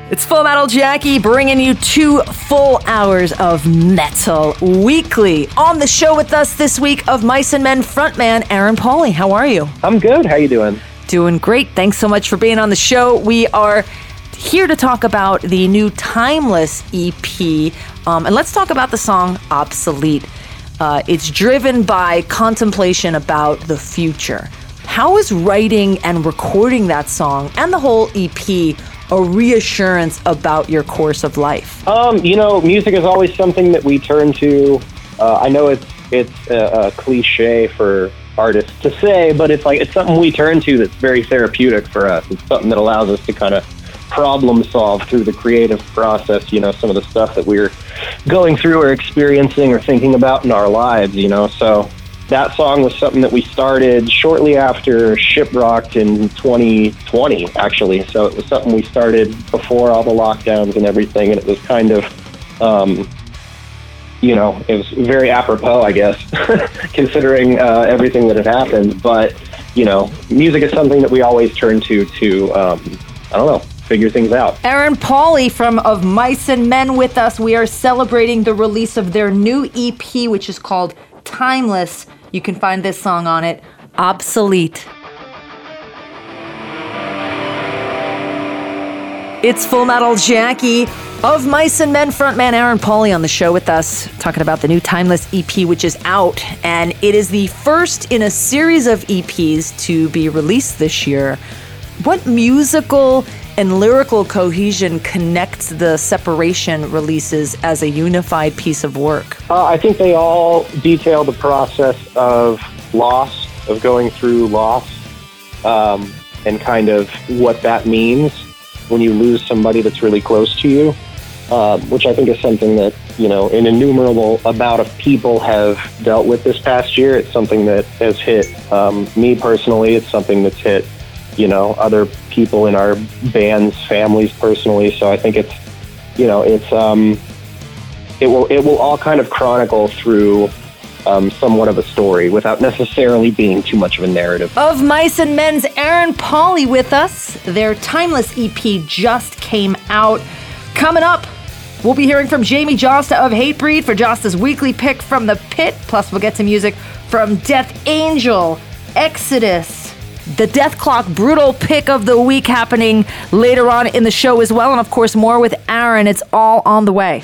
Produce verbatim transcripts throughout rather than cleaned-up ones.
It's Full Metal Jackie bringing you two full hours of metal weekly. On the show with us this week of Mice and Men frontman Aaron Pauley. How are you? I'm good. How you doing? Doing great. Thanks so much for being on the show. We are here to talk about the new Timeless E P. Um, and let's talk about the song Obsolete. Uh, it's driven by contemplation about the future. How is writing and recording that song and the whole E P a reassurance about your course of life? Um, you know, music is always something that we turn to. Uh, I know it's it's a, a cliche for artists to say, but it's like it's something we turn to that's very therapeutic for us. It's something that allows us to kind of problem solve through the creative process. You know, some of the stuff that we're going through or experiencing or thinking about in our lives. You know, so. That song was something that we started shortly after Shiprocked in twenty twenty, actually. So it was something we started before all the lockdowns and everything, and it was kind of, um, you know, it was very apropos, I guess, considering uh, everything that had happened. But, you know, music is something that we always turn to to, um, I don't know, figure things out. Aaron Pauley from Of Mice and Men with us. We are celebrating the release of their new E P, which is called Timeless. You can find this song on it, Obsolete. It's Full Metal Jackie, Of Mice and Men frontman Aaron Pauley on the show with us, talking about the new Timeless E P, which is out. And it is the first in a series of E Ps to be released this year. What musical and lyrical cohesion connects the Separation releases as a unified piece of work? Uh, I think they all detail the process of loss, of going through loss, um, and kind of what that means when you lose somebody that's really close to you, uh, which I think is something that, you know, an innumerable amount of people have dealt with this past year. It's something that has hit um, me personally. It's something that's hit, you know, other people in our band's families personally. So I think it's, you know, it's, um, it will, it will all kind of chronicle through um, somewhat of a story without necessarily being too much of a narrative. Of Mice and Men's Aaron Pauley with us. Their Timeless E P just came out. Coming up, we'll be hearing from Jamie Josta of Hatebreed for Josta's weekly pick from the pit. Plus, we'll get to music from Death Angel, Exodus, the Dethklok Brutal pick of the week happening later on in the show as well. And of course, more with Aaron. It's all on the way.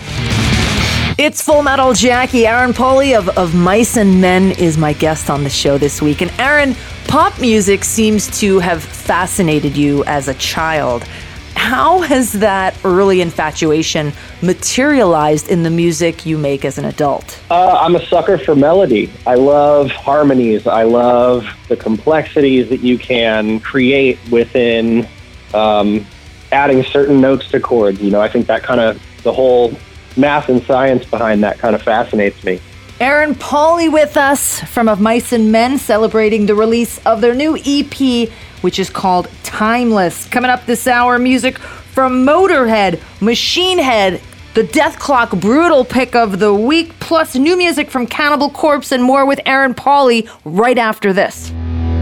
It's Full Metal Jackie. Aaron Pauley of, of Mice and Men is my guest on the show this week. And Aaron, pop music seems to have fascinated you as a child. How has that early infatuation materialized in the music you make as an adult? Uh, I'm a sucker for melody. I love harmonies. I love the complexities that you can create within um, adding certain notes to chords. You know, I think that kind of, the whole math and science behind that kind of fascinates me. Aaron Pauley with us from Of Mice and Men, celebrating the release of their new E P, which is called Timeless. Coming up this hour, music from Motorhead, Machine Head, the Dethklok Brutal pick of the week, plus new music from Cannibal Corpse and more with Aaron Pauley right after this.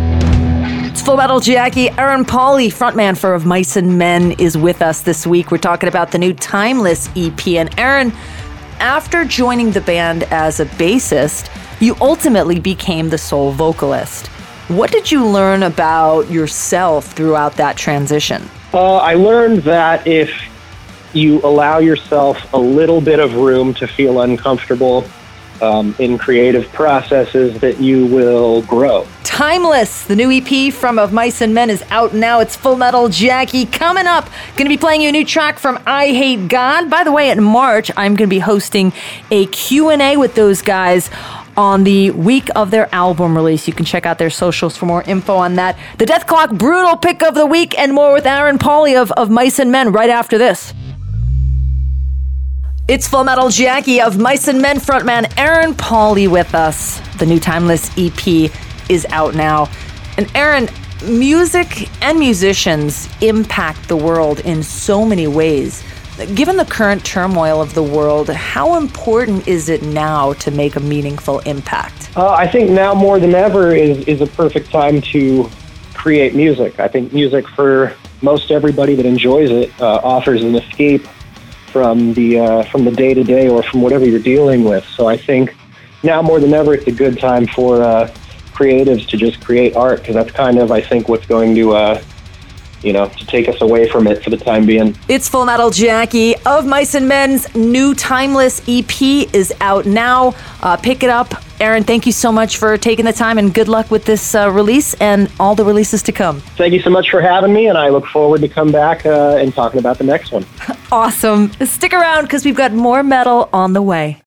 It's Full Metal Jackie. Aaron Pauley, frontman for Of Mice and Men, is with us this week. We're talking about the new Timeless E P. And Aaron, after joining the band as a bassist, you ultimately became the sole vocalist. What did you learn about yourself throughout that transition? Uh, I learned that if you allow yourself a little bit of room to feel uncomfortable um, in creative processes, that you will grow. Timeless, the new E P from Of Mice and Men, is out now. It's Full Metal Jackie. Coming up, going to be playing you a new track from I Hate God. By the way, in March, I'm going to be hosting a Q and A with those guys on the week of their album release. You can check out their socials for more info on that. The Dethklok Brutal pick of the week and more with Aaron Pauley of, of Mice and Men right after this. It's Full Metal Jackie of Mice and Men frontman Aaron Pauley with us. The new Timeless E P is out now. And Aaron, music and musicians impact the world in so many ways. Given the current turmoil of the world, how important is it now to make a meaningful impact? Uh, I think now more than ever is, is a perfect time to create music. I think music for most everybody that enjoys it uh, offers an escape from the uh, from the day to day or from whatever you're dealing with. So I think now more than ever, it's a good time for uh, creatives to just create art, because that's kind of, I think, what's going to uh, you know, to take us away from it for the time being. It's Full Metal Jackie. Of Mice and Men's new Timeless E P is out now. Uh, pick it up. Aaron, thank you so much for taking the time, and good luck with this uh, release and all the releases to come. Thank you so much for having me, and I look forward to come back uh, and talking about the next one. Awesome. Stick around, because we've got more metal on the way.